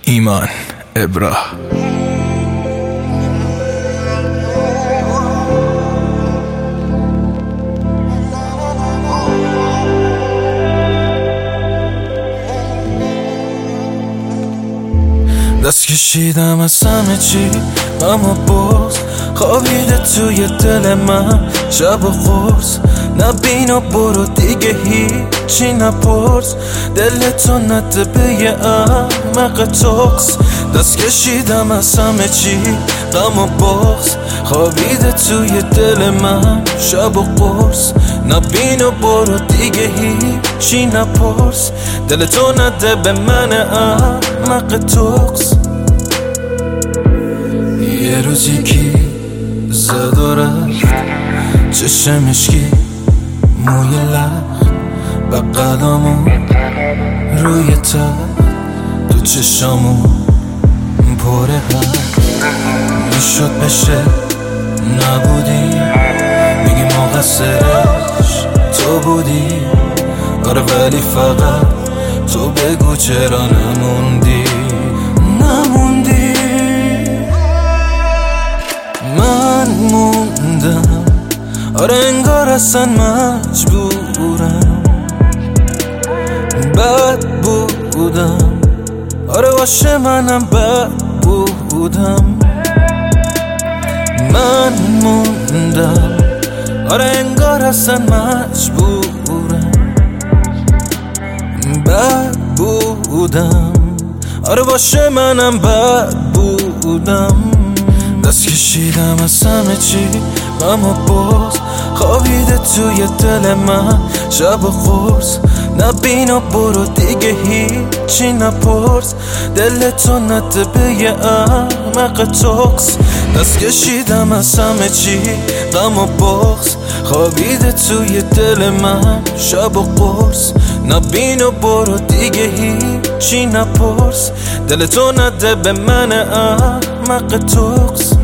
ایمان ابرا. دست کشیدم از همه چی، اما باز خوابیده توی دل من شب و قرص. نبین و برو دیگه هیچی نپرس، دلتو نده به یه احمق توکس. دست کشیدم از همه چی، غم و باز خوابیده توی دل من شب و قرص. نبین و برو دیگه هیچی نپرس، دلتو نده به من احمق توکس. یه روزی کی زد و رفت، چشم اشکی موی لخت، بغلامون روی تخت، تو چشامون پر حق. میشد بشه نبودی، میگی مقصرش تو بودی. آره ولی فقط تو بگو چرا نموندی. من موندم، آره انگار اصلا مجبورم. بد بودم، آره واسه منم بد بودم. من موندم، آره انگار اصلا مجبورم. بد بودم، آره واسه منم بد بودم. دست کشیدم از همه چی، اما باز خوابیده توی دل من شب و قرص. نبین و برو دیگه هیچی نپرس، دلتو نده به یه احمق توکس. دست کشیدم از همه چی، غم و باز خوابیده توی دل من شب و قرص. نبین و برو دیگه هیچی نپرس، دلتو نده به من احمق توکس.